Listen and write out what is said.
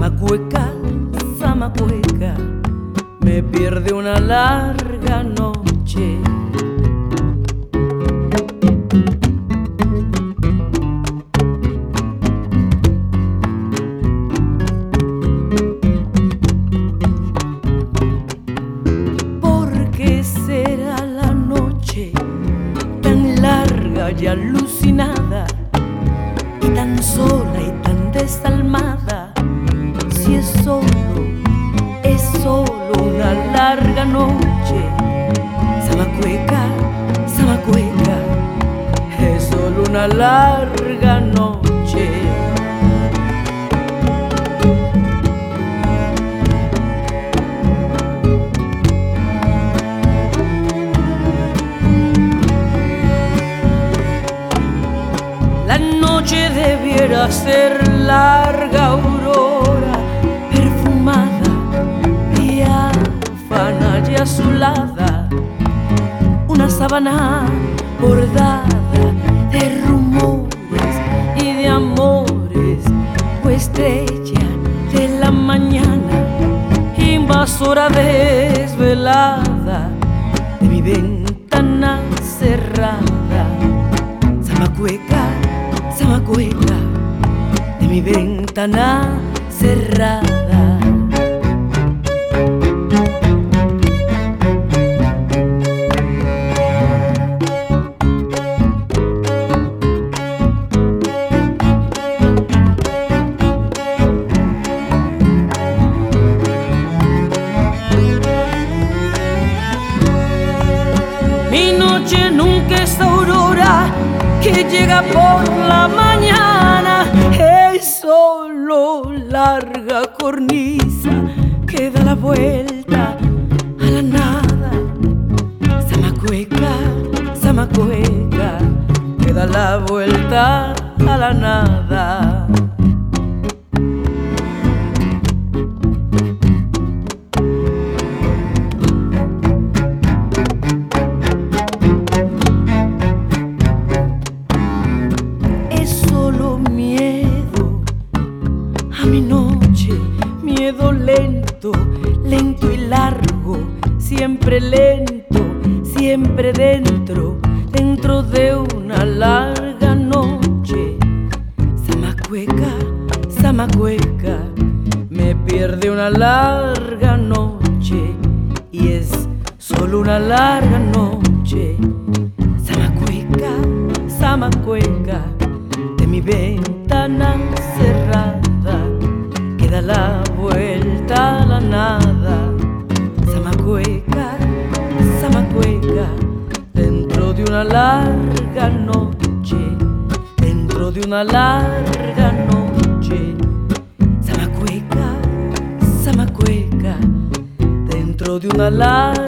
Zamacueca, Zamacueca, me pierde una larga noche. ¿Por qué será la noche tan larga y alucinada, y tan sola y tan desalmada? Si es solo una larga noche. Zamacueca, Zamacueca, es solo una larga noche. La noche debiera ser larga aurora, perfumada, diáfana y azulada, una sábana bordada de rumores y de amores, o estrella de la mañana, invasora desvelada de mi ventana cerrada. Zamacueca, Zamacueca, de mi ventana cerrada. Mi noche nunca es aurora que llega por la mañana, es solo larga cornisa que da la vuelta a la nada. Zamacueca, Zamacueca, que da la vuelta a la nada. A mi noche, miedo lento, lento y largo, siempre lento, siempre dentro, dentro de una larga noche. Zamacueca, Zamacueca, me pierde una larga noche, y es solo una larga noche. Zamacueca, Zamacueca, de mi ventana cerrada, da la vuelta a la nada. Zamacueca, Zamacueca, dentro de una larga noche, dentro de una larga noche. Zamacueca, Zamacueca, dentro de una larga